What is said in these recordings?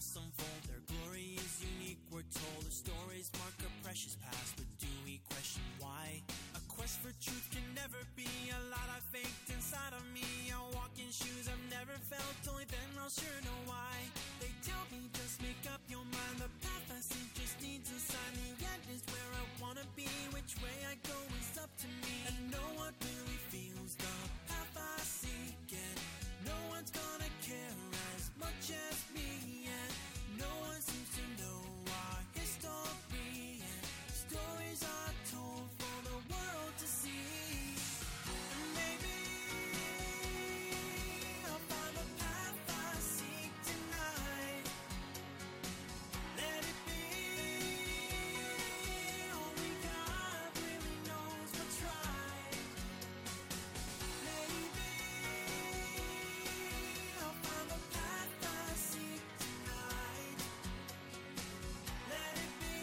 must unfold. Their glory is unique, we're told. Their stories mark a precious past, but do we question why? A quest for truth can never be a lot I faked inside of me. I walk in shoes I've never felt, only then I'll sure know why. They tell me just make up your mind. The path I see just needs a sign. The end is where I wanna be. Which way I go is up to me. And no one really feels the path I seek, and no one's gonna care as much as me. And no one seems to know our history, and stories are told for the world to see. And maybe I'll find the path I seek tonight. Let it be. Only God really knows what's right. Maybe I'll find the path I seek tonight. Let it be.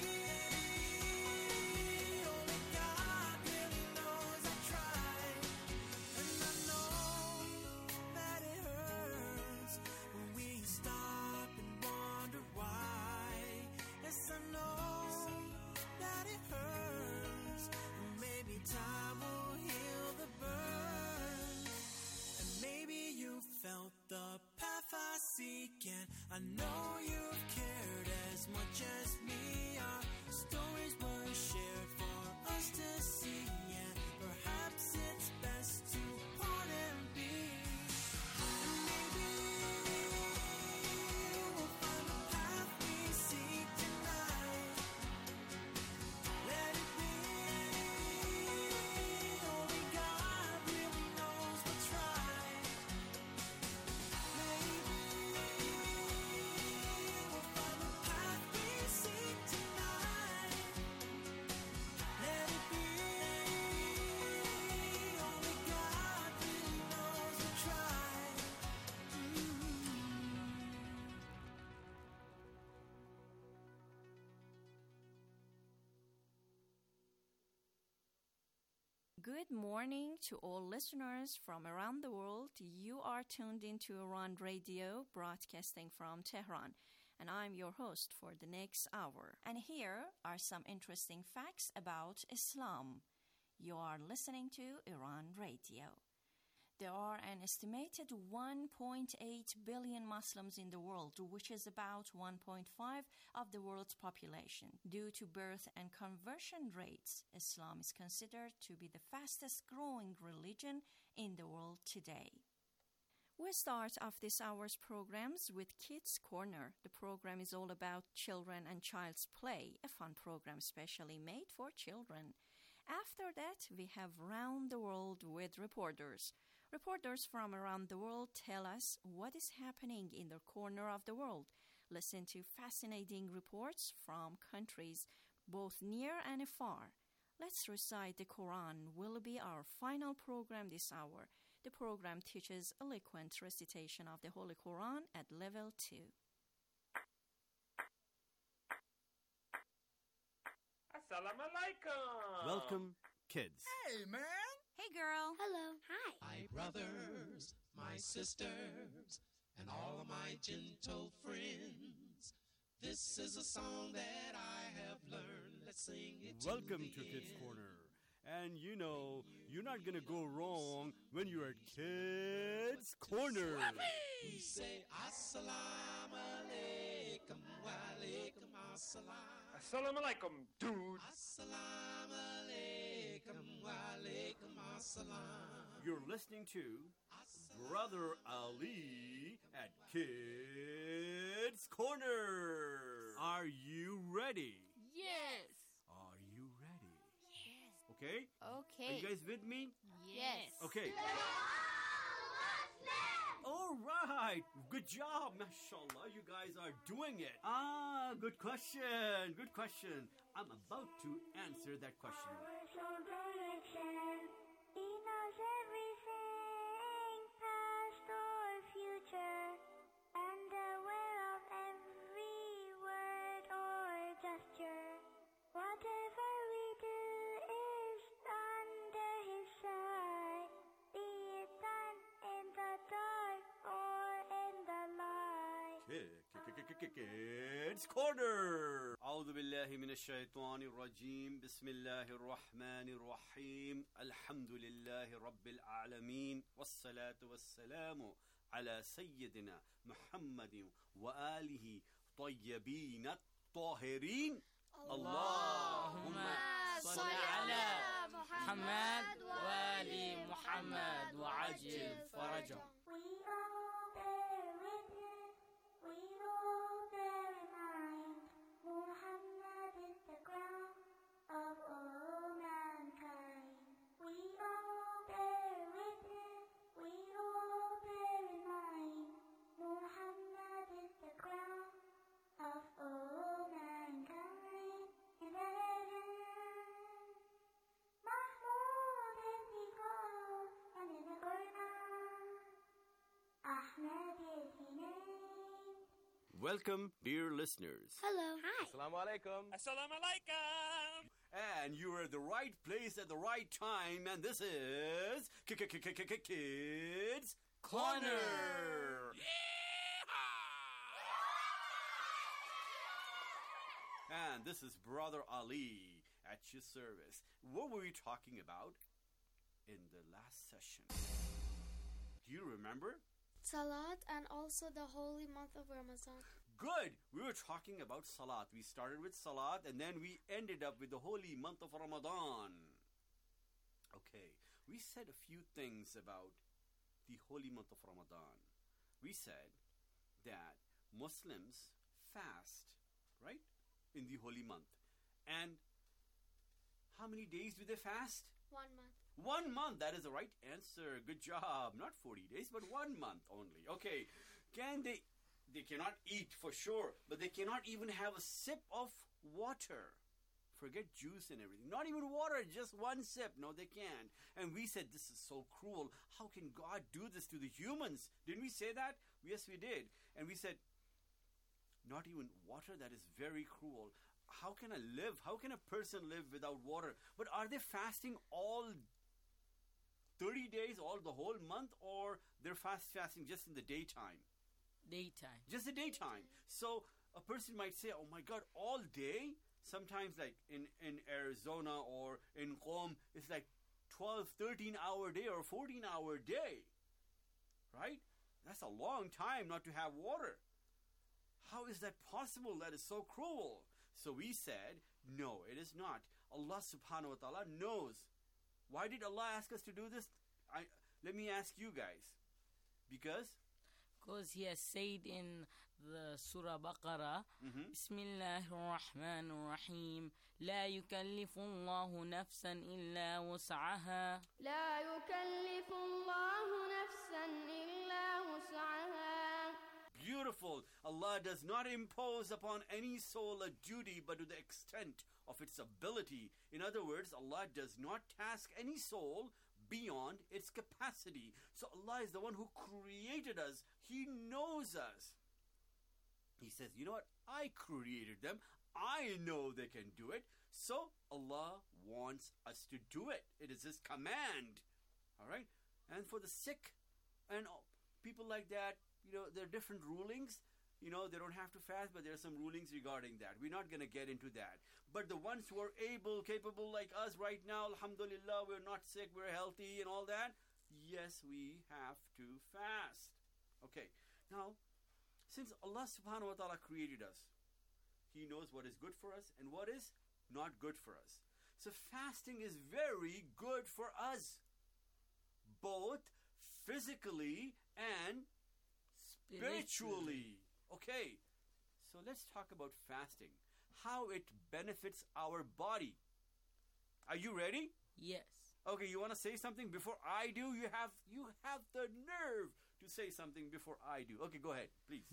Only God really knows I tried. And I know that it hurts when we stop and wonder why. Yes, I know that it hurts, and maybe time will heal the burn. And maybe you felt the path I seek, and I know you've cared as much as me. Our stories were shared for us to see, and perhaps it's best to part and be. And maybe we'll find the path we seek tonight. Let it be. Only God really knows what's right. Maybe we'll find the path we seek tonight. Let it be. Only God really knows what's right. Good morning to all listeners from around the world. You are tuned into Iran Radio, broadcasting from Tehran, and I'm your host for the next hour. And here are some interesting facts about Islam. You are listening to Iran Radio. There are an estimated 1.8 billion Muslims in the world, which is about 1.5 of the world's population. Due to birth and conversion rates, Islam is considered to be the fastest growing religion in the world today. We start off this hour's programs with Kids Corner. The program is all about children and child's play, a fun program specially made for children. After that, we have Round the World with reporters. Reporters from around the world tell us what is happening in their corner of the world. Listen to fascinating reports from countries both near and far. Let's Recite the Quran will be our final program this hour. The program teaches eloquent recitation of the Holy Quran at level 2. Assalamu alaikum. Welcome, kids. Hey, man. Hey, girl. Hello. Hi. My brothers, my sisters, and all of my gentle friends. This is a song that I have learned. Let's sing it. Welcome to Kids Corner. And you know, you're not going to go wrong when you're at Kids Corner. We say Assalamu alaikum wa alaikum assalam. Assalamu alaikum, dude. Assalamu alaikum wa alaikum assalam. You're listening to Brother Ali at Kids Corner. Are you ready? Yes. Are you ready? Yes. Okay? Okay. Are you guys with me? Yes. Okay. All right. Good job. Mashallah, you guys are doing it. Good question. Good question. I'm about to answer that question. He knows everything, past or future, and aware of every word or gesture. Whatever we do is under his sight, be it done in the dark or in the light. Kick Kids Corner. أعوذ بالله من الشيطان الرجيم. بسم الله الرحمن الرحيم. الحمد لله رب العالمين والصلاة والسلام على سيدنا محمد وآله طيبين الطاهرين. اللهم صل على محمد وآل محمد وعجل فرجهم. We all bear witness, we all bear in mind, Muhammad is the crown of all mankind. We all bear witness, we all bear in mind, Muhammad is the crown of all mankind. In the heavens, Mahmoud is he called, and in the Quran, Ahmed is he named. Welcome, dear listeners. Hello. Hi. Assalamu alaikum. Assalamu alaikum. And you are at the right place at the right time, and this is Kids Corner. And this is Brother Ali at your service. What were we talking about in the last session? Do you remember? Salat and also the holy month of Ramadan. Good. We were talking about Salat. We started with Salat and then we ended up with the holy month of Ramadan. Okay. We said a few things about the holy month of Ramadan. We said that Muslims fast, right? In the holy month. And how many days do they fast? 1 month. 1 month. That is the right answer. Good job. Not 40 days, but 1 month only. Okay. They cannot eat for sure, but they cannot even have a sip of water. Forget juice and everything. Not even water, just one sip. No, they can't. And we said, this is so cruel. How can God do this to the humans? Didn't we say that? Yes, we did. And we said, not even water, that is very cruel. How can I live? How can a person live without water? But are they fasting all 30 days, all the whole month, or they're fasting just in the daytime? Daytime. Just the daytime. So a person might say, oh my God, all day? Sometimes like in Arizona or in Qom, it's like 12, 13-hour day or 14-hour day. Right? That's a long time not to have water. How is that possible? That is so cruel. So we said, no, it is not. Allah subhanahu wa ta'ala knows. Why did Allah ask us to do this? Let me ask you guys. Because He has said in the Surah Baqarah, Bismillahir Rahmanir Rahim, لا يكلف الله نفسا إلا وسعها. لا يكلف الله نفسا إلا وسعها. Beautiful. Allah does not impose upon any soul a duty but to the extent of its ability. In other words, Allah does not task any soul beyond its capacity. So Allah is the one who created us. He knows us. He says, you know what? I created them. I know they can do it. So Allah wants us to do it. It is His command. All right? And for the sick and people like that, there are different rulings. They don't have to fast, but there are some rulings regarding that. We're not going to get into that. But the ones who are able, capable like us right now, alhamdulillah, we're not sick, we're healthy and all that, yes, we have to fast. Okay, now, since Allah subhanahu wa ta'ala created us, He knows what is good for us and what is not good for us. So fasting is very good for us, both physically and spiritually. Okay, so let's talk about fasting. How it benefits our body. Are you ready? Yes. Okay, you want to say something before I do? You have the nerve to say something before I do. Okay, go ahead, please.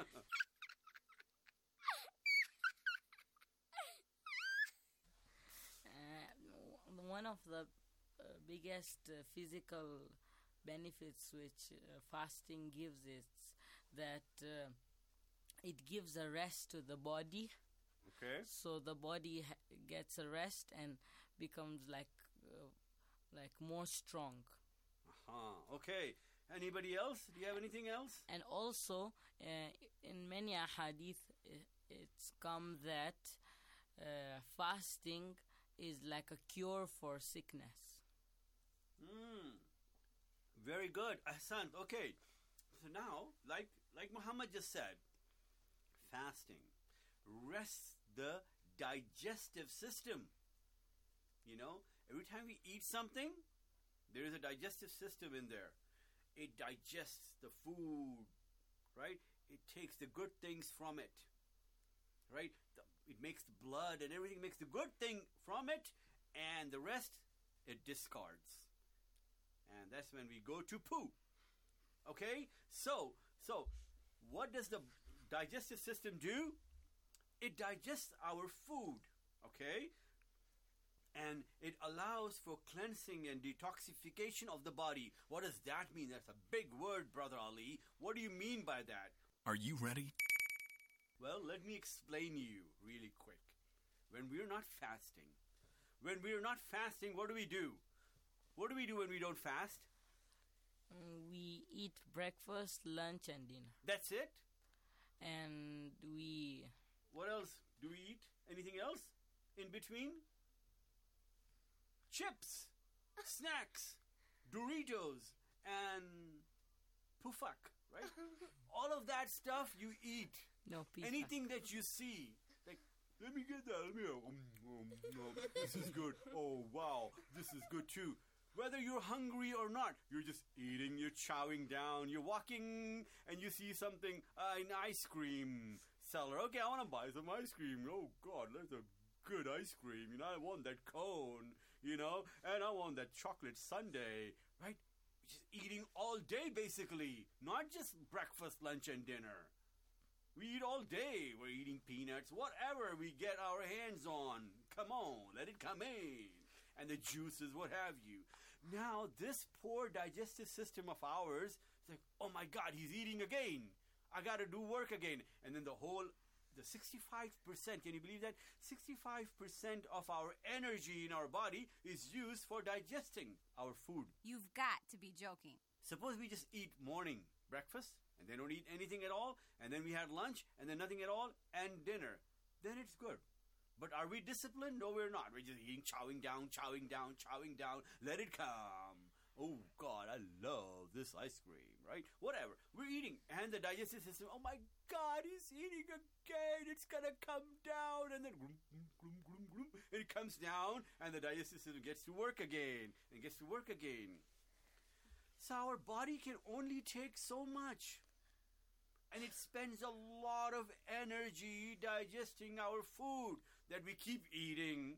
One of the biggest physical benefits which fasting gives is that it gives a rest to the body. Okay. So the body gets a rest and becomes like more strong. Okay. Anybody else? Do you have anything else? And also, in many ahadith, it's come that fasting is like a cure for sickness. Very good, Ahsan. Okay, so now, like Muhammad just said, fasting rests the digestive system. Every time we eat something, there is a digestive system in there. It digests the food, right? It takes the good things from it, right? It makes the blood and everything, makes the good thing from it, and the rest, it discards. And that's when we go to poo. Okay? So what does the digestive system do? It digests our food, okay? And it allows for cleansing and detoxification of the body. What does that mean? That's a big word, Brother Ali. What do you mean by that? Are you ready? Well, let me explain you really quick. When we're not fasting, what do we do? What do we do when we don't fast? We eat breakfast, lunch, and dinner. That's it? And What else do we eat? Anything else in between? Chips, snacks, Doritos, and pufak, right? All of that stuff you eat. No, pizza. Anything that you see. Like, let me get that. This is good. Oh, wow. This is good too. Whether you're hungry or not, you're just eating, you're chowing down, you're walking, and you see something, an ice cream seller. Okay, I want to buy some ice cream. Oh, God, that's a good ice cream. I want that cone, and I want that chocolate sundae, right? Just eating all day, basically. Not just breakfast, lunch, and dinner. We eat all day. We're eating peanuts, whatever we get our hands on. Come on, let it come in. And the juices, what have you. Now, this poor digestive system of ours is like, oh my God, he's eating again. I got to do work again. And then the 65%, can you believe that? 65% of our energy in our body is used for digesting our food. You've got to be joking. Suppose we just eat morning breakfast, and then don't eat anything at all, and then we had lunch, and then nothing at all, and dinner. Then it's good. But are we disciplined? No, we're not. We're just eating, chowing down. Let it come. Oh, God, I love this ice cream, right? Whatever. We're eating. And the digestive system, oh, my God, he's eating again. It's going to come down. And then it comes down, and the digestive system gets to work again. So our body can only take so much. And it spends a lot of energy digesting our food that we keep eating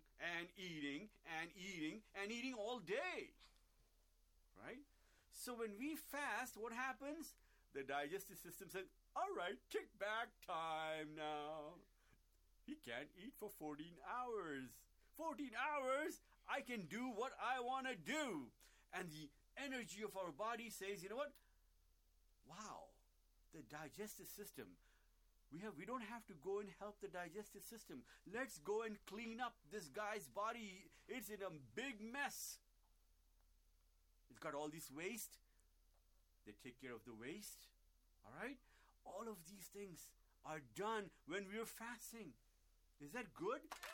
all day. Right? So when we fast, what happens? The digestive system says, all right, kick back time now. He can't eat for 14 hours. 14 hours, I can do what I want to do. And the energy of our body says, you know what? Wow, the digestive system. We don't have to go and help the digestive system. Let's go and clean up this guy's body. It's in a big mess. It's got all this waste. They take care of the waste. All right? All of these things are done when we're fasting. Is that good?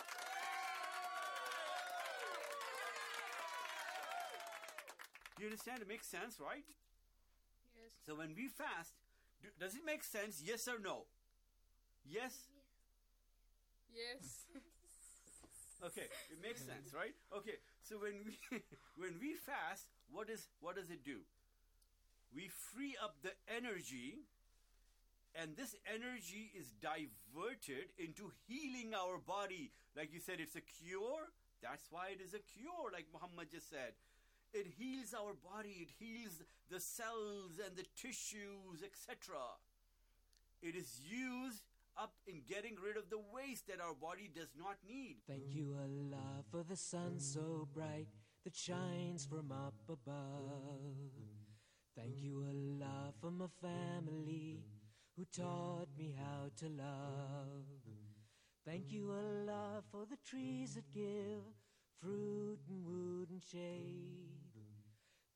Do you understand? It makes sense, right? Yes. So when we fast, does it make sense? Yes or no? Yes? Yes. Okay, it makes sense, right? Okay, so when we fast, what does it do? We free up the energy, and this energy is diverted into healing our body. Like you said, it's a cure. That's why it is a cure, like Muhammad just said. It heals our body. It heals the cells and the tissues, etc. It is used up in getting rid of the waste that our body does not need. Thank you, Allah, for the sun so bright that shines from up above. Thank you, Allah, for my family who taught me how to love. Thank you, Allah, for the trees that give fruit and wood and shade.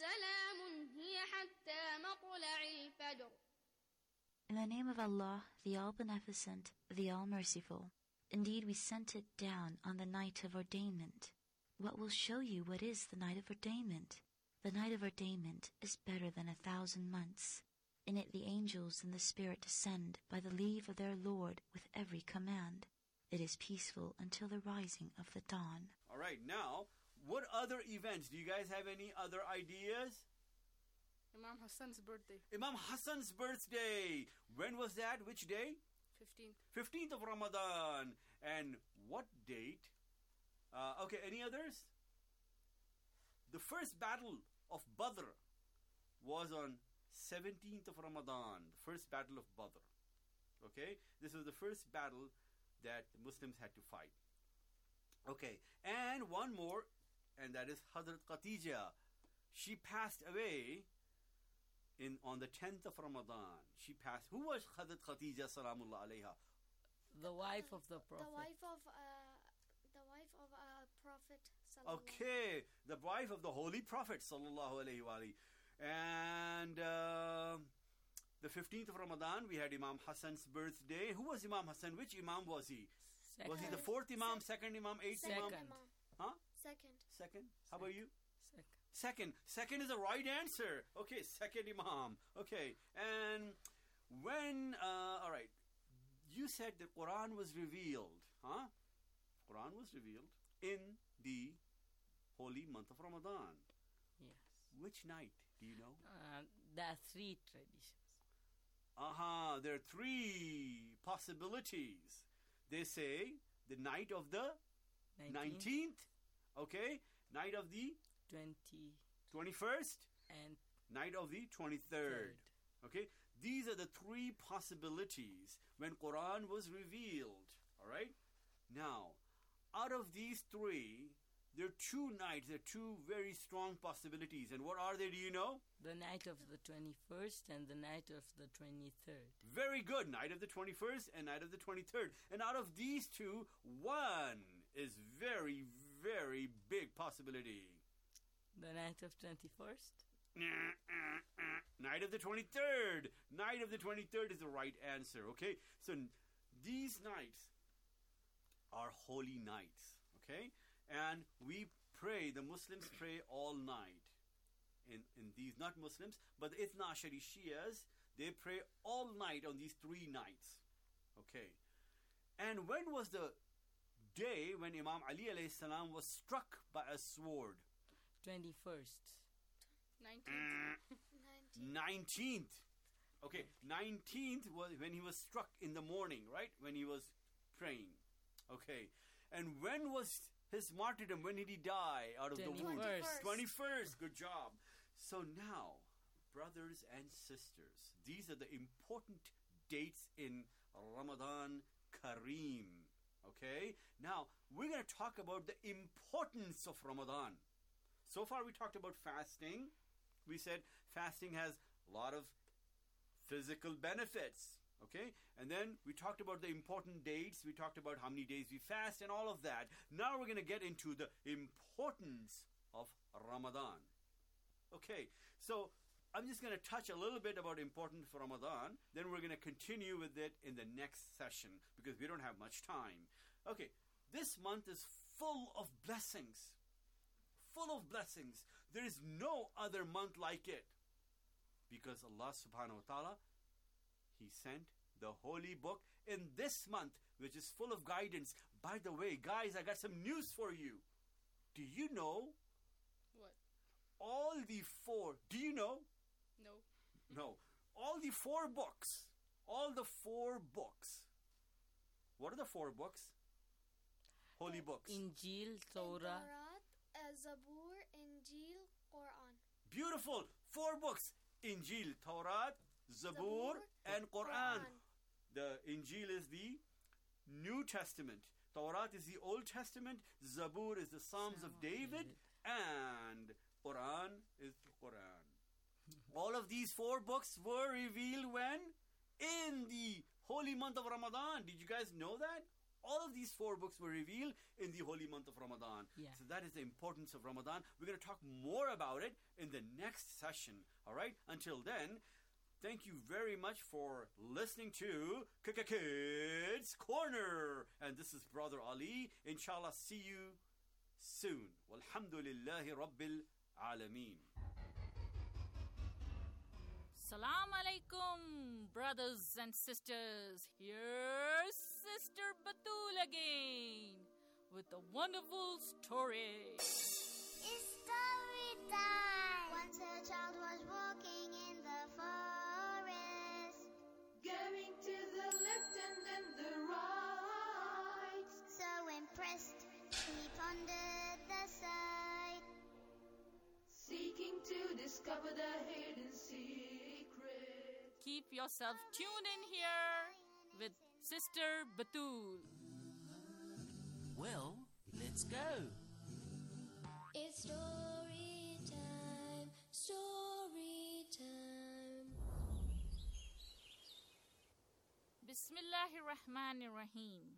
سلام هي حتى مطلع الفجر. In the name of Allah, the All-Beneficent, the All-Merciful. Indeed, we sent it down on the night of ordainment. What will show you what is the night of ordainment? The night of ordainment is better than 1,000 months. In it the angels and the Spirit descend by the leave of their Lord with every command. It is peaceful until the rising of the dawn. All right, now, what other events? Do you guys have any other ideas? Imam Hassan's birthday. Imam Hassan's birthday. When was that? Which day? 15th. 15th of Ramadan. And what date? Okay, any others? The first battle of Badr was on 17th of Ramadan. The first battle of Badr. Okay? This was the first battle that the Muslims had to fight. Okay, and one more, and that is Hazrat Khatijah. She passed away on the 10th of Ramadan. She passed. Who was Hazrat Khatijah salamullah alayha? The wife of the Prophet. The wife of Prophet sallallahu. Okay, the wife of the Holy Prophet sallallahu alayhi wa alihi. And the 15th of Ramadan, we had Imam Hassan's birthday. Who was Imam Hassan? Which Imam was he? Second. Was he the fourth Imam, second Imam, eighth Imam? Huh? Second. How about you? Second. Second is the right answer. Okay, second Imam. Okay, and when, all right, you said the Quran was revealed, huh? Quran was revealed in the holy month of Ramadan. Yes. Which night? Do you know? There are three traditions. There are three possibilities. They say the night of the 19th. Okay, night of the 21st, and night of the 23rd. Okay, these are the three possibilities when Quran was revealed. All right, now out of these three, there are two nights. There are two very strong possibilities. And what are they? Do you know? The night of the 21st and the night of the 23rd. Very good. Night of the 21st and night of the 23rd. And out of these two, one is very, very big possibility. The night of 21st? Night of the 23rd. Night of the 23rd is the right answer. Okay? So these nights are holy nights. Okay? And we pray, the Muslims pray all night. In these, not Muslims, but the Ithna Ashari Shias, they pray all night on these 3 nights. Okay. And when was the day when Imam Ali alayhi salam was struck by a sword? 21st. 19th. Okay, 19th was when he was struck in the morning, right? When he was praying. Okay. And when was his martyrdom? When did he die out of the wound? 21st. Good job. So now, brothers and sisters, these are the important dates in Ramadan Kareem. Okay? Now, we're going to talk about the importance of Ramadan. So far, we talked about fasting. We said fasting has a lot of physical benefits. Okay? And then we talked about the important dates. We talked about how many days we fast and all of that. Now we're going to get into the importance of Ramadan. Okay, so I'm just going to touch a little bit about importance for Ramadan. Then we're going to continue with it in the next session because we don't have much time. Okay, this month is full of blessings. Full of blessings. There is no other month like it. Because Allah subhanahu wa ta'ala, He sent the holy book in this month, which is full of guidance. By the way, guys, I got some news for you. Do you know? What? All the 4. Do you know? No. All the 4 books. All the 4 books. What are the 4 books? Holy books. Injil, Torah, Zabur, Injil, Quran. Beautiful. 4 books. Injil, Torah, Zabur, and Quran. The Injil is the New Testament. Torah is the Old Testament. Zabur is the Psalms of David. And Quran is the Quran. All of these 4 books were revealed when? In the holy month of Ramadan. Did you guys know that? All of these 4 books were revealed in the holy month of Ramadan. Yeah. So that is the importance of Ramadan. We're going to talk more about it in the next session. All right? Until then, thank you very much for listening to Kids Corner. And this is Brother Ali. Inshallah, see you soon. Walhamdulillahi Rabbil Alameen. Assalamu alaikum, brothers and sisters. Here's Sister Batul again with a wonderful story. It's story time. Once a child was walking in the forest, going to the left and then the right. So impressed, he pondered the sight, seeking to discover the hidden secret. Keep yourself tuned in here with Sister Batul. Well, let's go. It's story time, story time. Bismillahirrahmanirrahim.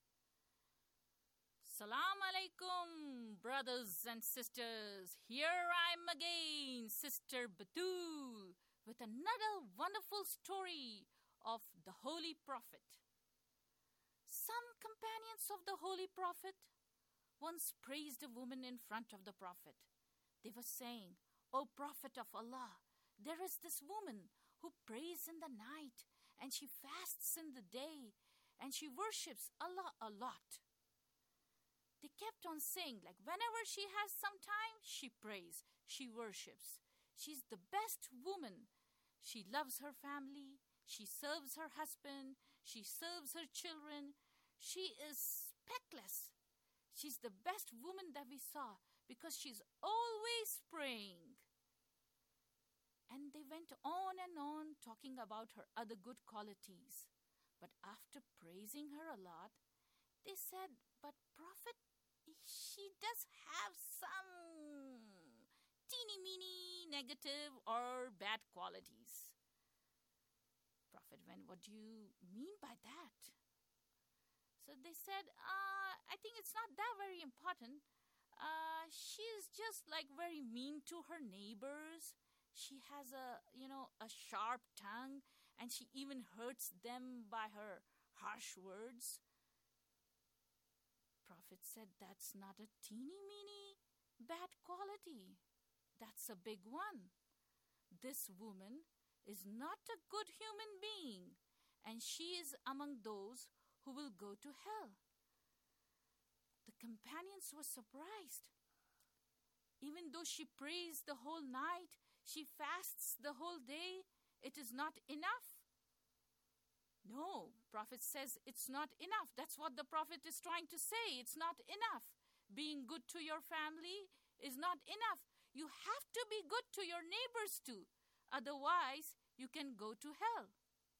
Salam alaikum, brothers and sisters. Here I'm again, Sister Batul, with another wonderful story of the Holy Prophet. Some companions of the Holy Prophet once praised a woman in front of the Prophet. They were saying, "O Prophet of Allah, there is this woman who prays in the night, and she fasts in the day, and she worships Allah a lot." They kept on saying, like, whenever she has some time, she prays, she worships. She's the best woman. She loves her family. She serves her husband. She serves her children. She is speckless. She's the best woman that we saw because she's always praying. And they went on and on talking about her other good qualities. But after praising her a lot, they said, "But Prophet, she does have some teeny-meeny negative or bad qualities." Prophet went, "What do you mean by that?" So they said, "I think it's not that very important. She's just like very mean to her neighbors. She has a sharp tongue, and she even hurts them by her harsh words." Prophet said, "That's not a teeny-meeny bad quality. That's a big one. This woman is not a good human being, and she is among those who will go to hell." The companions were surprised. Even though she prays the whole night, she fasts the whole day, it is not enough. No, Prophet says it's not enough. That's what the Prophet is trying to say. It's not enough. Being good to your family is not enough. You have to be good to your neighbors too. Otherwise, you can go to hell.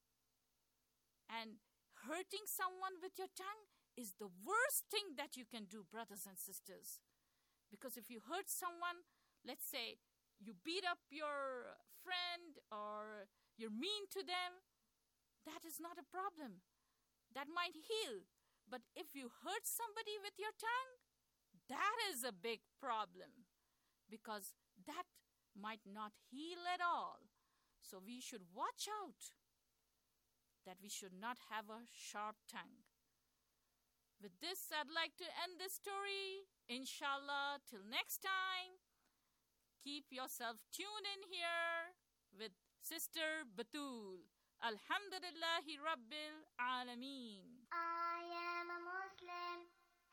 And hurting someone with your tongue is the worst thing that you can do, brothers and sisters. Because if you hurt someone, let's say you beat up your friend or you're mean to them, that is not a problem. That might heal. But if you hurt somebody with your tongue, that is a big problem. Because that might not heal at all. So we should watch out that we should not have a sharp tongue. With this, I'd like to end this story. Inshallah, till next time, keep yourself tuned in here with Sister Batul. Alhamdulillahi Rabbil Alameen. I am a Muslim,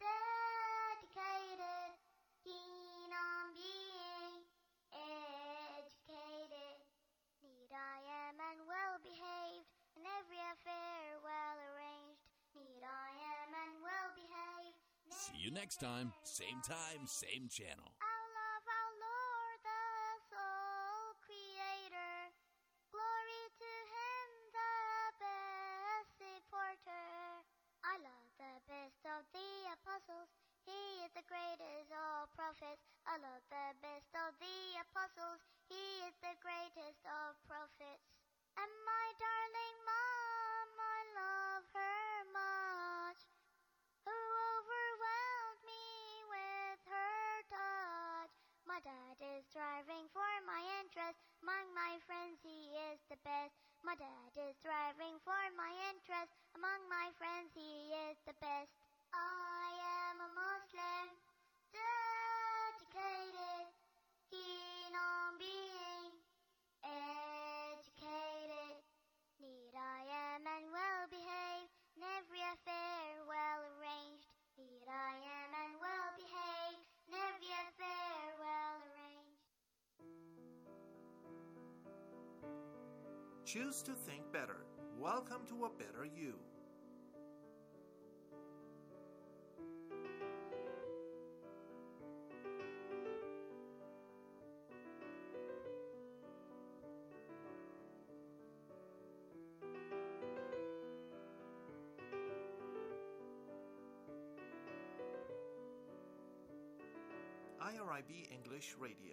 dedicated, keen on being educated. Need I am and well behaved, in every affair well arranged. Need I am and well behaved. See you next time, same channel. Our love, our Lord, the sole Creator. Glory to Him, the best supporter. I love the best of the apostles. He is the greatest of prophets. I love the best of the apostles. He is the greatest of prophets. And my darling mom, I love her much. dad is striving for my interest. Among my friends he is the best. My dad is striving for my interest. Among my friends he is the best. I am a Muslim, dedicated, keen on being educated. Neat I am and well behaved, in every affair well arranged. Neat I am and well behaved, in every affair well arranged. Choose to think better. Welcome to a better you. IRIB English Radio.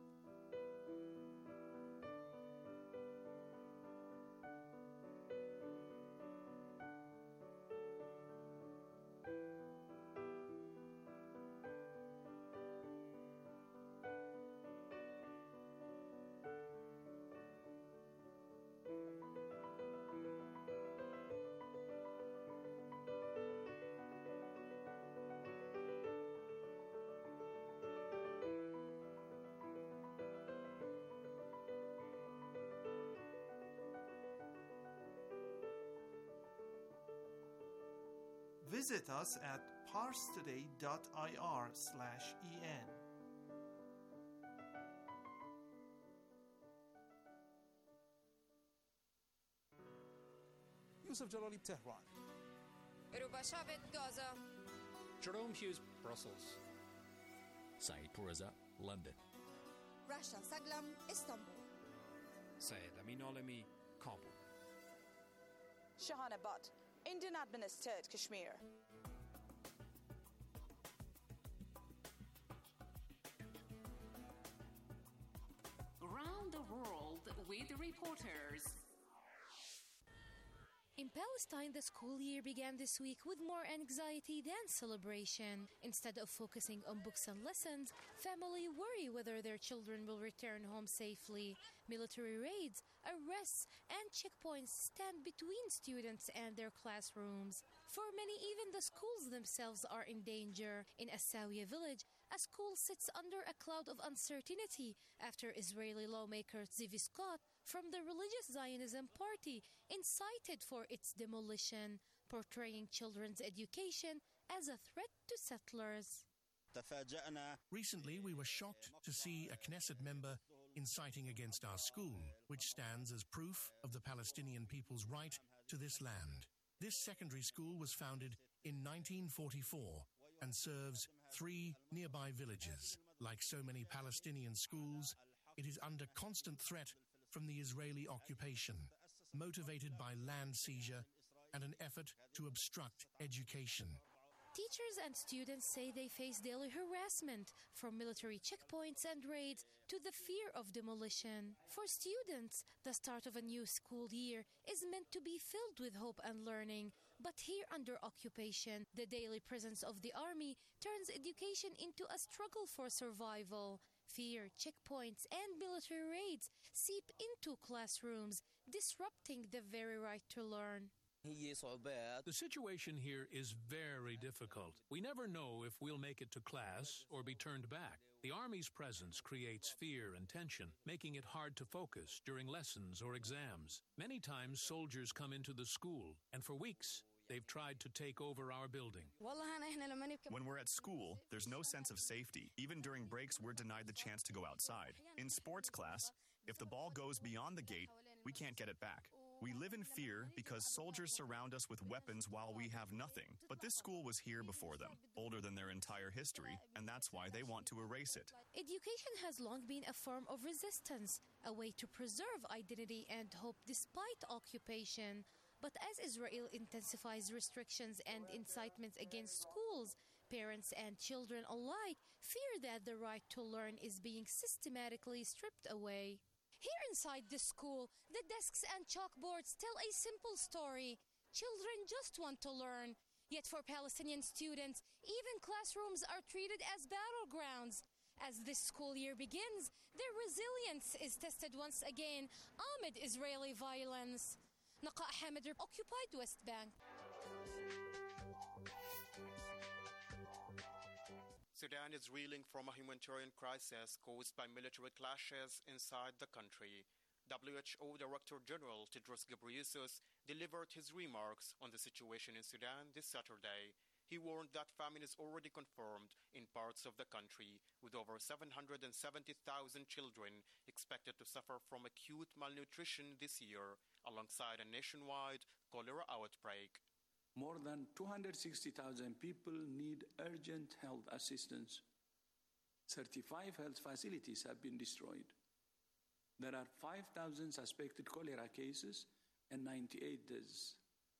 Visit us at parstoday.ir/en. Yusuf Jalali, Tehran. Ruba Shabit, Gaza. Jerome Hughes, Brussels. Saeed Pourreza, London. Rasha Saglam, Istanbul. Syed Amin Alami, Kabul. Shahana Butt, Indian administered Kashmir. Around the world with reporters. In Palestine, the school year began this week with more anxiety than celebration. Instead of focusing on books and lessons, family worry whether their children will return home safely. Military raids, arrests, and checkpoints stand between students and their classrooms. For many, even the schools themselves are in danger. In Assawiya village, a school sits under a cloud of uncertainty after Israeli lawmaker Zivi Scott from the Religious Zionism Party incited for its demolition, portraying children's education as a threat to settlers. Recently, we were shocked to see a Knesset member inciting against our school, which stands as proof of the Palestinian people's right to this land. This secondary school was founded in 1944 and serves 3 nearby villages. Like so many Palestinian schools, it is under constant threat from the Israeli occupation, motivated by land seizure and an effort to obstruct education. Teachers and students say they face daily harassment, from military checkpoints and raids to the fear of demolition. For students, the start of a new school year is meant to be filled with hope and learning. But here under occupation, the daily presence of the army turns education into a struggle for survival. Fear, checkpoints, and military raids seep into classrooms, disrupting the very right to learn. The situation here is very difficult. We never know if we'll make it to class or be turned back. The Army's presence creates fear and tension, making it hard to focus during lessons or exams. Many times soldiers come into the school, and for weeks, they've tried to take over our building. When we're at school, there's no sense of safety. Even during breaks, we're denied the chance to go outside. In sports class, if the ball goes beyond the gate, we can't get it back. We live in fear because soldiers surround us with weapons while we have nothing. But this school was here before them, older than their entire history, and that's why they want to erase it. Education has long been a form of resistance, a way to preserve identity and hope despite occupation. But as Israel intensifies restrictions and incitements against schools, parents and children alike fear that the right to learn is being systematically stripped away. Here inside the school, the desks and chalkboards tell a simple story. Children just want to learn. Yet for Palestinian students, even classrooms are treated as battlegrounds. As this school year begins, their resilience is tested once again amid Israeli violence. Naqa Hamid, occupied West Bank. Sudan is reeling from a humanitarian crisis caused by military clashes inside the country. WHO Director General Tedros Ghebreyesus delivered his remarks on the situation in Sudan this Saturday. He warned that famine is already confirmed in parts of the country, with over 770,000 children expected to suffer from acute malnutrition this year, alongside a nationwide cholera outbreak. More than 260,000 people need urgent health assistance. 35 health facilities have been destroyed. There are 5,000 suspected cholera cases and 98 deaths.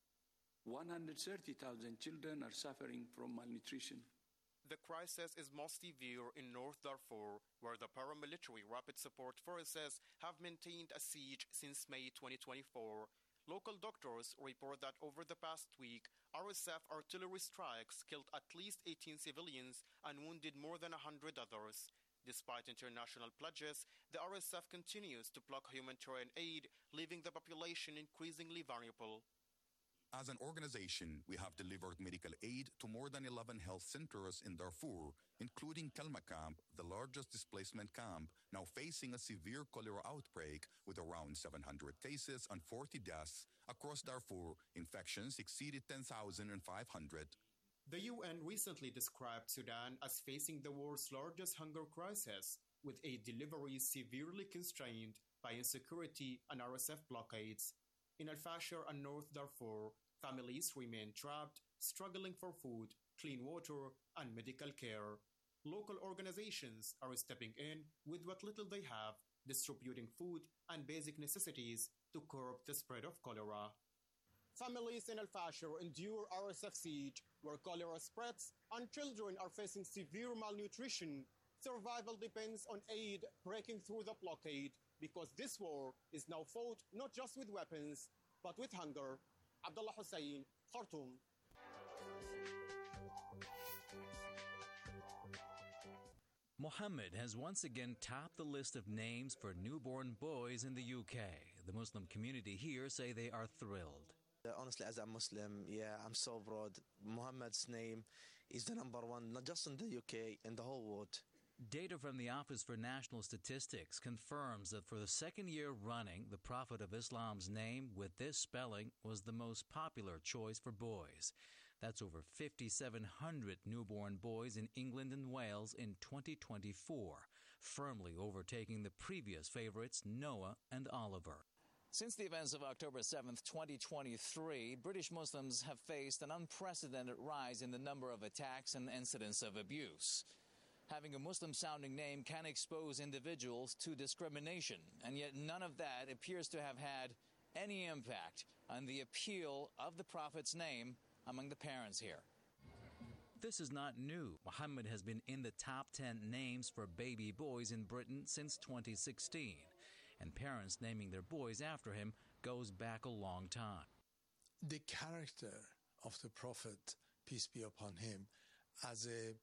130,000 children are suffering from malnutrition. The crisis is most severe in North Darfur, where the paramilitary Rapid Support Forces have maintained a siege since May 2024. Local doctors report that over the past week, RSF artillery strikes killed at least 18 civilians and wounded more than 100 others. Despite international pledges, the RSF continues to block humanitarian aid, leaving the population increasingly vulnerable. As an organization, we have delivered medical aid to more than 11 health centers in Darfur, including Kelma Camp, the largest displacement camp, now facing a severe cholera outbreak with around 700 cases and 40 deaths. Across Darfur, infections exceeded 10,500. The UN recently described Sudan as facing the world's largest hunger crisis, with aid deliveries severely constrained by insecurity and RSF blockades. In Al-Fashir and North Darfur, families remain trapped, struggling for food, clean water, and medical care. Local organizations are stepping in with what little they have, distributing food and basic necessities to curb the spread of cholera. Families in Al-Fashir endure RSF siege, where cholera spreads and children are facing severe malnutrition. Survival depends on aid breaking through the blockade, because this war is now fought not just with weapons, but with hunger. Abdullah Hussein, Khartoum. Mohammed has once again topped the list of names for newborn boys in the UK. The Muslim community here say they are thrilled. Honestly, as a Muslim, I'm so proud. Muhammad's name is the number one, not just in the UK, in the whole world. Data from the Office for National Statistics confirms that for the second year running, the Prophet of Islam's name with this spelling was the most popular choice for boys. That's over 5,700 newborn boys in England and Wales in 2024, firmly overtaking the previous favorites Noah and Oliver. Since the events of October 7th, 2023, British Muslims have faced an unprecedented rise in the number of attacks and incidents of abuse. Having a Muslim-sounding name can expose individuals to discrimination, and yet none of that appears to have had any impact on the appeal of the Prophet's name among the parents here. This is not new. Muhammad has been in the top 10 names for baby boys in Britain since 2016, and parents naming their boys after him goes back a long time. The character of the Prophet, peace be upon him, as a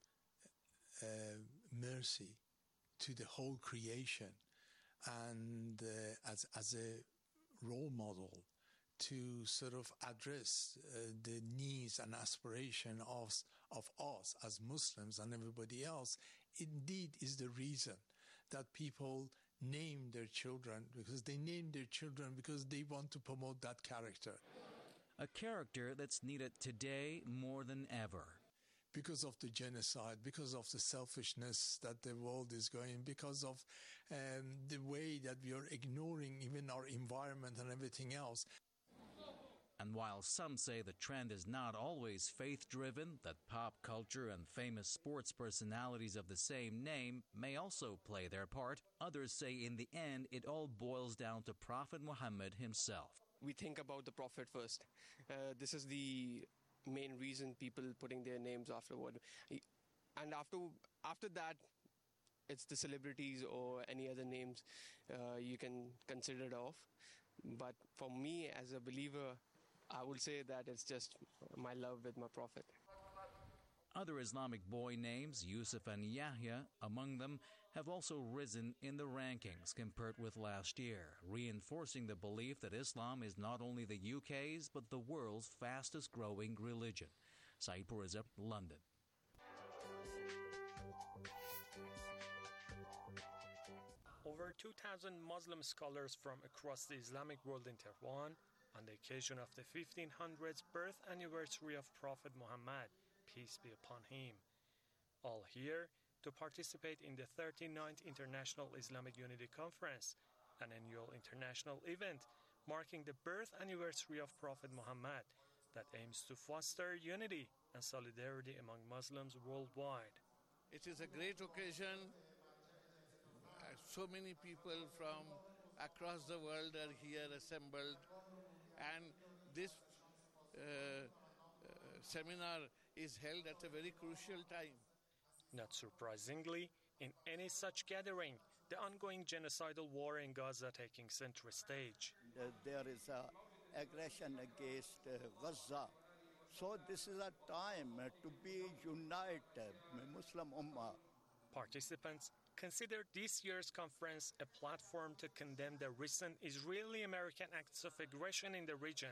mercy to the whole creation and as a role model to sort of address the needs and aspiration of us as Muslims and everybody else, indeed is the reason that people name their children, because they name their children because they want to promote that character. A character that's needed today more than ever. Because of the genocide, because of the selfishness that the world is going, because of the way that we are ignoring even our environment and everything else. And while some say the trend is not always faith-driven, that pop culture and famous sports personalities of the same name may also play their part, others say in the end it all boils down to Prophet Muhammad himself. We think about the Prophet first. This is the main reason people putting their names afterward. And after that, it's the celebrities or any other names you can consider it off. But for me, as a believer, I would say that it's just my love with my Prophet. Other Islamic boy names, Yusuf and Yahya, among them, have also risen in the rankings compared with last year, reinforcing the belief that Islam is not only the UK's but the world's fastest growing religion. Saeed Puriza, London. Over 2,000 Muslim scholars from across the Islamic world in Tehran, on the occasion of the 1500th birth anniversary of Prophet Muhammad, peace be upon him, all here to participate in the 39th International Islamic Unity Conference, an annual international event marking the birth anniversary of Prophet Muhammad that aims to foster unity and solidarity among Muslims worldwide. It is a great occasion. So many people from across the world are here assembled, and this seminar is held at a very crucial time. Not surprisingly, in any such gathering, the ongoing genocidal war in Gaza taking center stage. There is aggression against Gaza. So this is a time to be united, Muslim Ummah. Participants consider this year's conference a platform to condemn the recent Israeli-American acts of aggression in the region.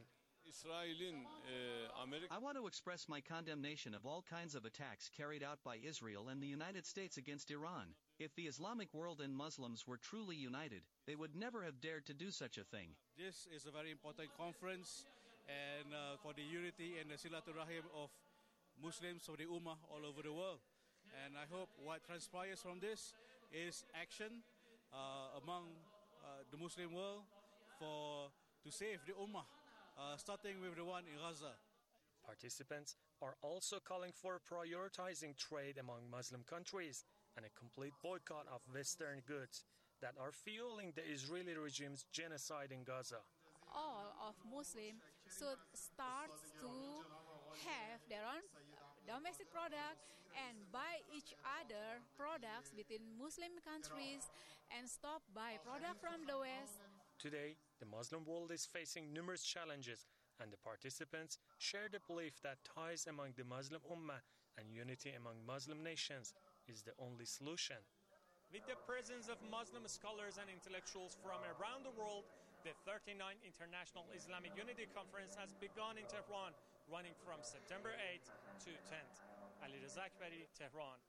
I want to express my condemnation of all kinds of attacks carried out by Israel and the United States against Iran. If the Islamic world and Muslims were truly united, they would never have dared to do such a thing. This is a very important conference and for the unity and the Silatul Rahim of Muslims of the Ummah all over the world. And I hope what transpires from this is action among the Muslim world to save the Ummah. Starting with the one in Gaza. Participants are also calling for prioritizing trade among Muslim countries and a complete boycott of Western goods that are fueling the Israeli regime's genocide in Gaza. All of Muslims should start to have their own domestic product and buy each other products between Muslim countries and stop buy product from the West. Today, the Muslim world is facing numerous challenges, and the participants share the belief that ties among the Muslim Ummah and unity among Muslim nations is the only solution. With the presence of Muslim scholars and intellectuals from around the world, the 39th International Islamic Unity Conference has begun in Tehran, running from September 8th to 10th. Ali Reza Akbari, Tehran.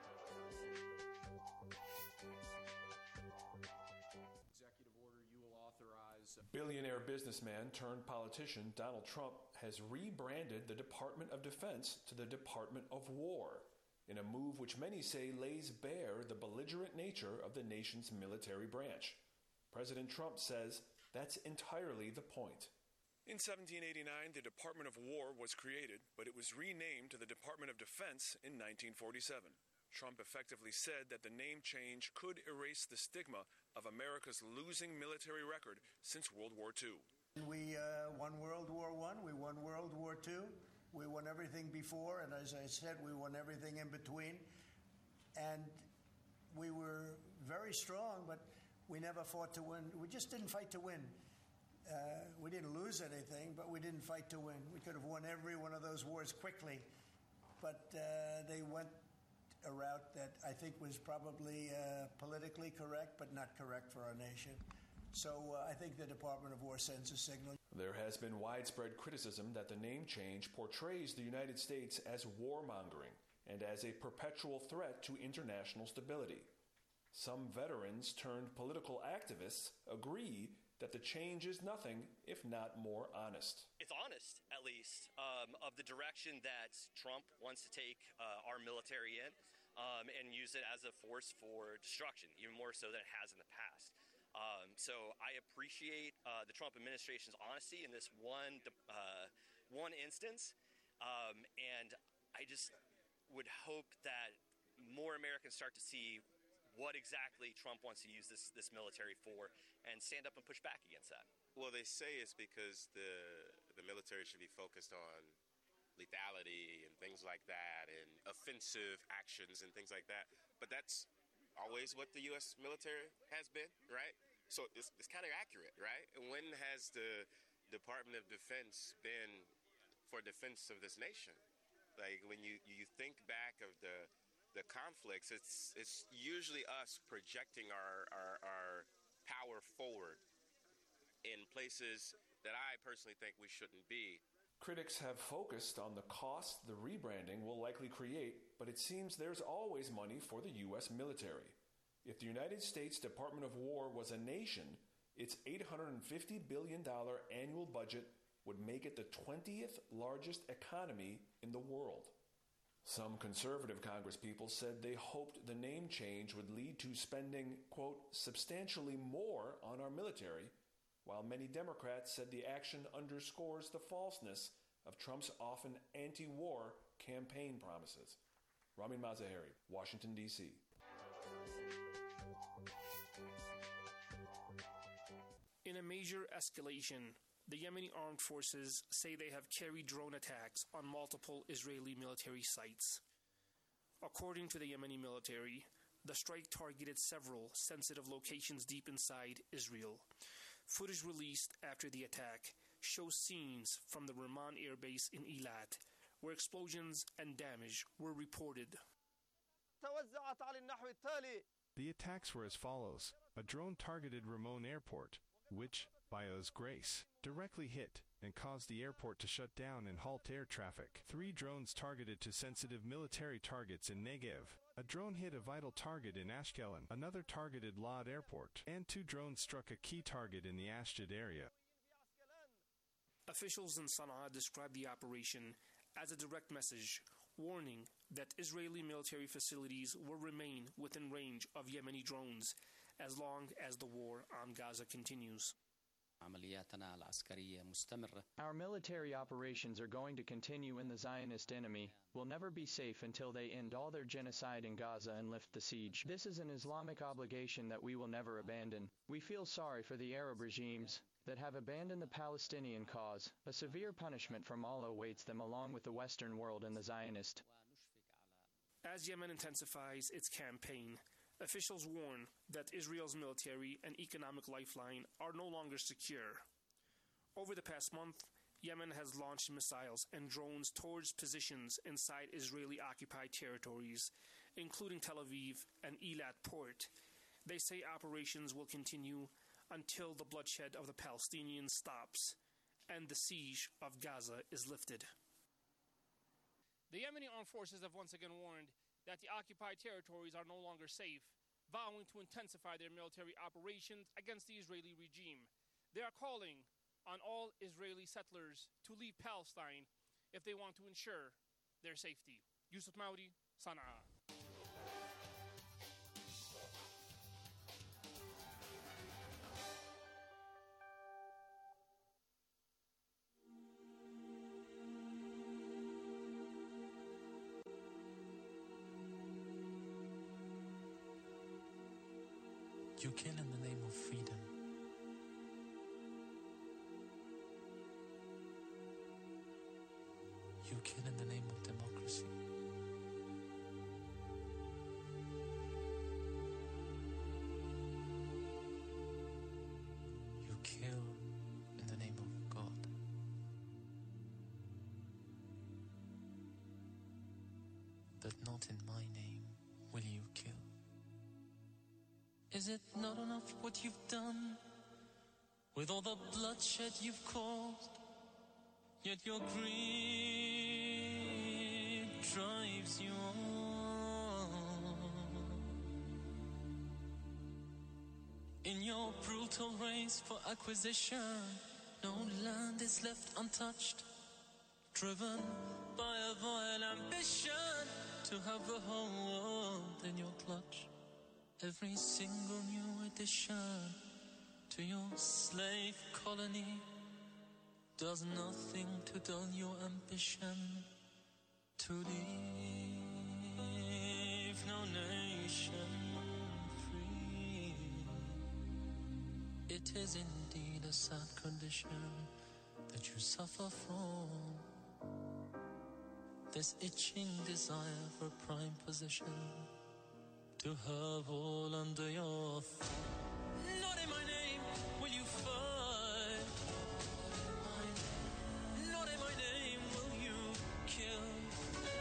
Billionaire businessman turned politician Donald Trump has rebranded the Department of Defense to the Department of War, in a move which many say lays bare the belligerent nature of the nation's military branch. President Trump says that's entirely the point. In 1789, the Department of War was created, but it was renamed to the Department of Defense in 1947. Trump effectively said that the name change could erase the stigma of America's losing military record since World War II. We won World War I, we won World War II, we won everything before, and as I said, we won everything in between. And we were very strong, but we never fought to win. We just didn't fight to win. We didn't lose anything, but we didn't fight to win. We could have won every one of those wars quickly, but they went a route that I think was probably politically correct, but not correct for our nation. So I think the Department of War sends a signal. There has been widespread criticism that the name change portrays the United States as warmongering and as a perpetual threat to international stability. Some veterans turned political activists agree that the change is nothing if not more honest. It's honest, at least, of the direction that Trump wants to take our military in and use it as a force for destruction, even more so than it has in the past. So I appreciate the Trump administration's honesty in this one instance, and I just would hope that more Americans start to see what exactly Trump wants to use this military for and stand up and push back against that. Well, they say it's because the military should be focused on lethality and things like that and offensive actions and things like that. But that's always what the U.S. military has been, right? So it's kind of accurate, right? And when has the Department of Defense been for defense of this nation? Like when you think back of the conflicts, it's usually us projecting our power forward in places that I personally think we shouldn't be. Critics have focused on the cost the rebranding will likely create, but it seems there's always money for the U.S. military. If the United States Department of War was a nation, its $850 billion annual budget would make it the 20th largest economy in the world. Some conservative congresspeople said they hoped the name change would lead to spending, quote, substantially more on our military, while many Democrats said the action underscores the falseness of Trump's often anti-war campaign promises. Ramin Mazaheri, Washington, D.C. In a major escalation, the Yemeni armed forces say they have carried drone attacks on multiple Israeli military sites. According to the Yemeni military, the strike targeted several sensitive locations deep inside Israel. Footage released after the attack shows scenes from the Ramon Air Base in Eilat, where explosions and damage were reported. The attacks were as follows. A drone targeted Ramon Airport, which, by Allah's grace, directly hit and caused the airport to shut down and halt air traffic. 3 drones targeted to sensitive military targets in Negev. A drone hit a vital target in Ashkelon. Another targeted Lod Airport. And 2 drones struck a key target in the Ashdod area. Officials in Sana'a described the operation as a direct message, warning that Israeli military facilities will remain within range of Yemeni drones as long as the war on Gaza continues. Our military operations are going to continue, and the Zionist enemy will never be safe until they end all their genocide in Gaza and lift the siege. This is an Islamic obligation that we will never abandon. We feel sorry for the Arab regimes that have abandoned the Palestinian cause. A severe punishment from Allah awaits them, along with the Western world and the Zionist. As Yemen intensifies its campaign, officials warn that Israel's military and economic lifeline are no longer secure. Over the past month, Yemen has launched missiles and drones towards positions inside Israeli-occupied territories, including Tel Aviv and Eilat port. They say operations will continue until the bloodshed of the Palestinians stops and the siege of Gaza is lifted. The Yemeni armed forces have once again warned that the occupied territories are no longer safe, vowing to intensify their military operations against the Israeli regime. They are calling on all Israeli settlers to leave Palestine if they want to ensure their safety. Yusuf Maudi, Sana'a. You kill in the name of freedom. You kill in the name of democracy. You kill in the name of God. But not in my name will you kill. Is it not enough what you've done, with all the bloodshed you've caused? Yet your greed drives you on. In your brutal race for acquisition, no land is left untouched, driven by a vile ambition to have the whole world in your clutch. Every single new addition to your slave colony does nothing to dull your ambition to leave no nation free. It is indeed a sad condition that you suffer from, this itching desire for prime position, to have all under your thumb. Not in my name will you fight. Not in my name will you kill.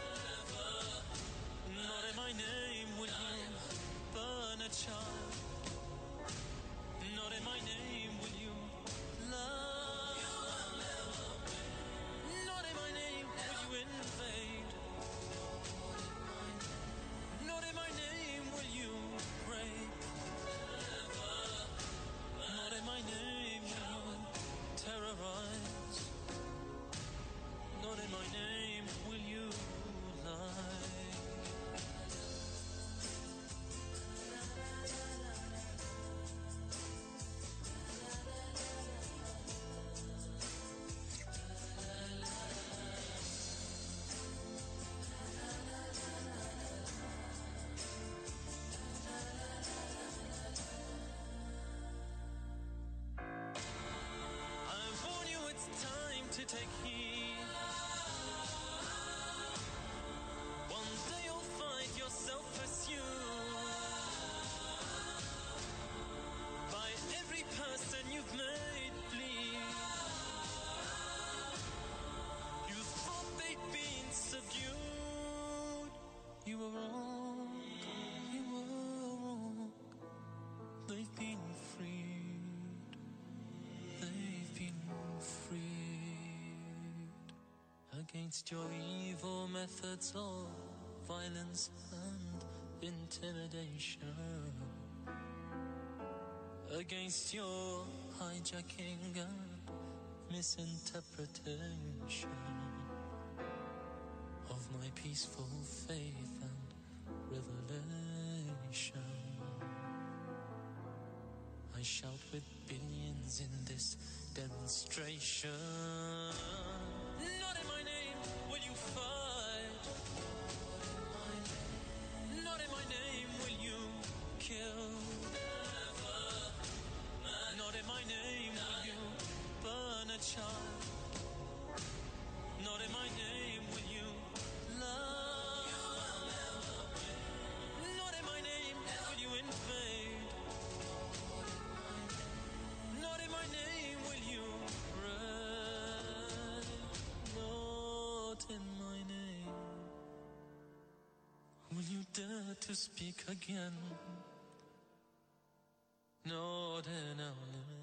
take heed. One day you'll find yourself pursued by every person you've made bleed. You thought they'd been subdued. You were wrong. You were wrong. They've been freed. They've been freed. Against your evil methods of violence and intimidation, against your hijacking and misinterpretation of my peaceful faith and revelation. I shout with billions in this demonstration. Not in my name will you fight. Not in my name will you kill. Not in my name will you burn a child. Not in my name will you love. Not in my name will you invade. Not in my name will you pray. Not in my name will you dare to speak again. Not in our limit.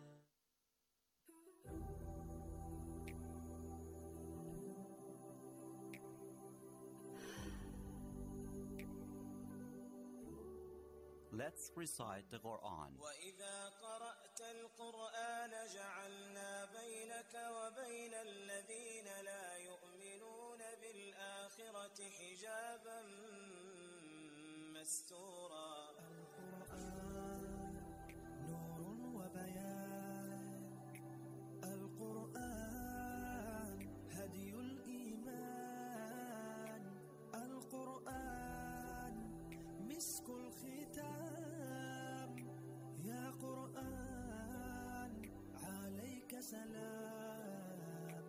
Let's recite the Quran. وَإِذَا قَرَأْتَ الْقُرْآنَ جَعَلْنَا بَيْنَكَ وَبَيْنَ الَّذِينَ لَا يُؤْمِنُونَ بِالْآخِرَةِ حِجَابًا مَسْتُورًا. نور وبيان القرآن هدي الإيمان القرآن مسك الختام يا قرآن عليك سلام.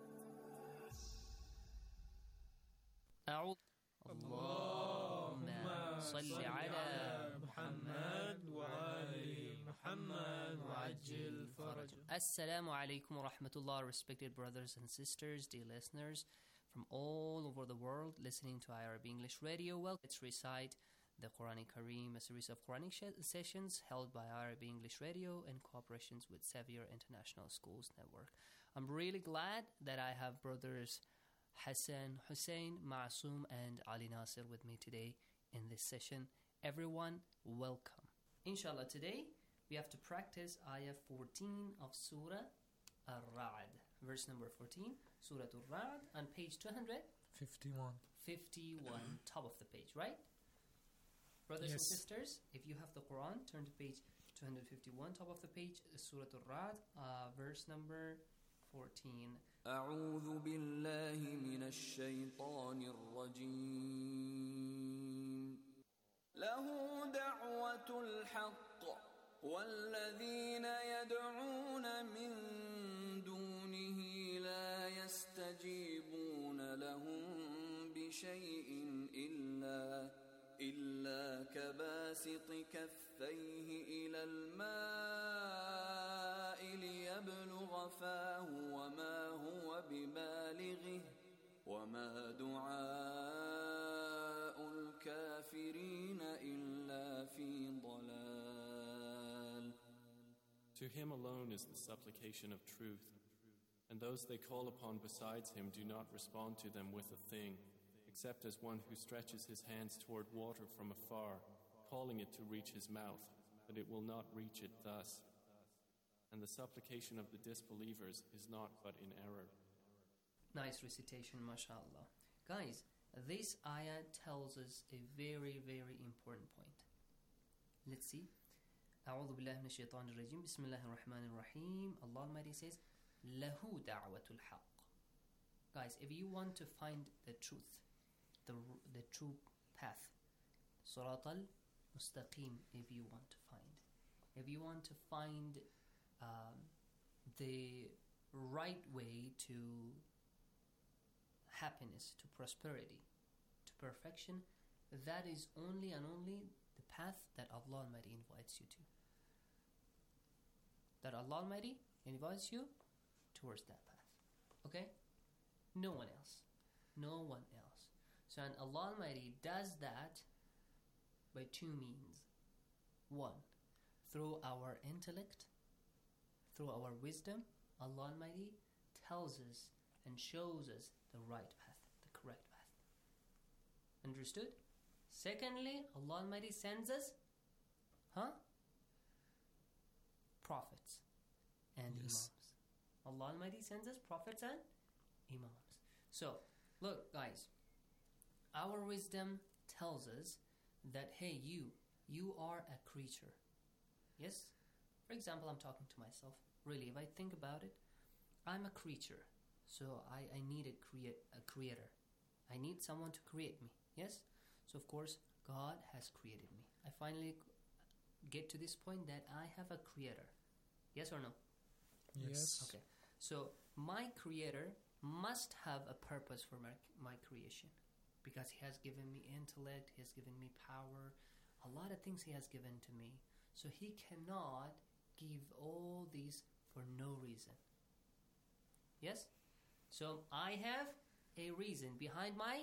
أعوذ اللهم صل على محمد وعلى محمد وعجل فرجه. Assalamu alaikum wa rahmatullah, respected brothers and sisters, dear listeners from all over the world listening to Arab English Radio. Well, let's recite the Quran Kareem, a series of Quranic sessions held by Arab English Radio in cooperation with Xavier International Schools Network. I'm really glad that I have brothers Hassan, Hussein, Masoom and Ali Nasir with me today in this session. Everyone, welcome. Inshallah, today we have to practice Ayah 14 of Surah Ar-Ra'd. Verse number 14, Surah Ar-Ra'd on page 251. 51, top of the page, right? Brothers and sisters, if you have the Quran, turn to page 251, top of the page, Surah Ar-Ra'd, verse number 14. أعوذ بالله من الشيطان الرجيم. له دعوة الحق والذين يدعون من دونه لا يستجيبون لهم بشيء إلا كباسط كفيه إلى الماء ليبلغ فاه وما هو ببالغه وما دعاء الكافرين إلا في ضلال. To him alone is the supplication of truth, and those they call upon besides him do not respond to them with a thing, except as one who stretches his hands toward water from afar, calling it to reach his mouth, but it will not reach it thus. And the supplication of the disbelievers is not but in error. Nice recitation, mashallah. Guys, this ayah tells us a very, very important point. Let's see. أعوذ بالله من الشيطان الرجيم. بسم الله الرحمن الرحيم. Allah Almighty says, له دعوة الحق. Guys, if you want to find the truth, the true path, Surat al-Mustaqim, if you want to find the right way to happiness, to prosperity, to perfection, that is only and only the path that Allah Almighty invites you to. That Allah Almighty invites you towards that path. Okay? No one else. No one else. So, and Allah Almighty does that by two means. One, through our intellect, through our wisdom, Allah Almighty tells us and shows us the right path, the correct path. Understood? Secondly, Allah Almighty sends us prophets and imams. Allah Almighty sends us prophets and imams. So, look guys, our wisdom tells us that, hey, you are a creature. Yes? For example, I'm talking to myself. Really, if I think about it, I'm a creature. So I need a creator. I need someone to create me. Yes? So of course, God has created me. I finally get to this point that I have a creator. Yes or no? Yes. Okay. So my creator must have a purpose for my creation, because he has given me intellect, he has given me power, a lot of things he has given to me. So he cannot give all these for no reason. Yes? So I have a reason behind my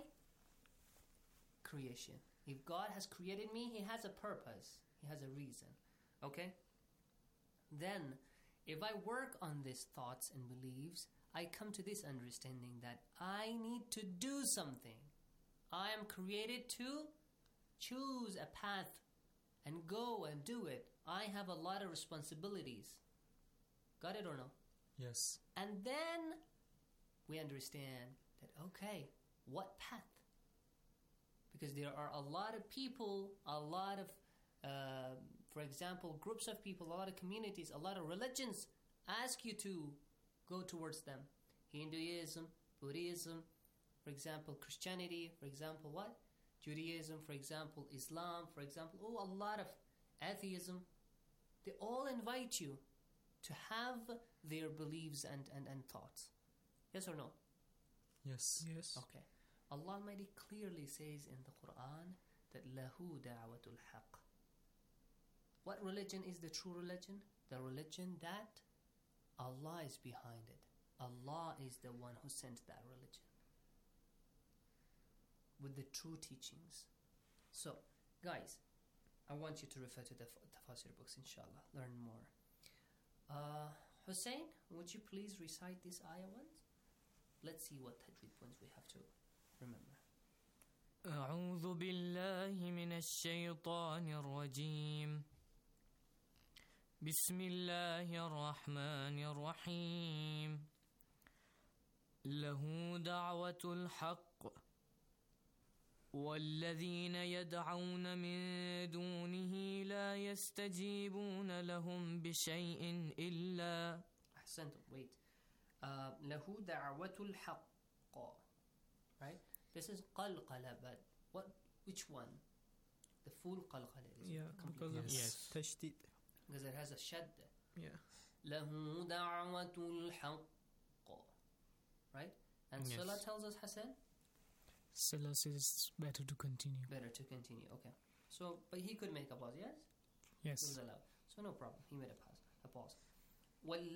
creation. If God has created me, he has a purpose. He has a reason. Okay? Then, if I work on these thoughts and beliefs, I come to this understanding that I need to do something. I am created to choose a path and go and do it. I have a lot of responsibilities. Got it or no? Yes. And then we understand that, okay, what path? Because there are a lot of people, a lot of, for example, groups of people, a lot of communities, a lot of religions ask you to go towards them. Hinduism, Buddhism, for example, Christianity, for example, what? Judaism, for example, Islam, for example, a lot of atheism. They all invite you to have their beliefs and thoughts. Yes or no? Yes. Yes. Okay. Allah Almighty clearly says in the Quran that lahu da'watul haqq. What religion is the true religion? The religion that Allah is behind it. Allah is the one who sent that religion with the true teachings. So, guys, I want you to refer to the Tafsir books, inshallah. Learn more. Hussein, would you please recite this ayah once? Let's see what tajweed points we have to remember. أعوذ بالله من الشيطان الرجيم بسم الله الرحمن الرحيم له دعوة الحق والذين يدعون من دونه لا يستجيبون لهم بشيء إلا أحسنتم. Wait. له دعوة الحق. Right? This is qalqala, but which one? The full qalqala is because of tashdid. Because it has a shadda. Yeah. له دعوة الحق. Right? And yes. Salah tells us, Hassan? Salah says better to continue. Better to continue, okay. So, but he could make a pause, yes? Yes. It was allowed. So no problem. He made a pause.